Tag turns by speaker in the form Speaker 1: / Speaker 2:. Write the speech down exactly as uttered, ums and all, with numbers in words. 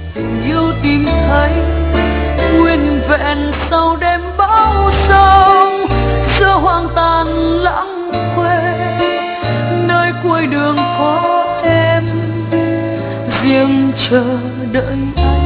Speaker 1: tình yêu tìm thấy nguyên vẹn sau đêm bão giông, giữa hoang tàn lãng quên nơi cuối đường có em riêng chờ đợi anh.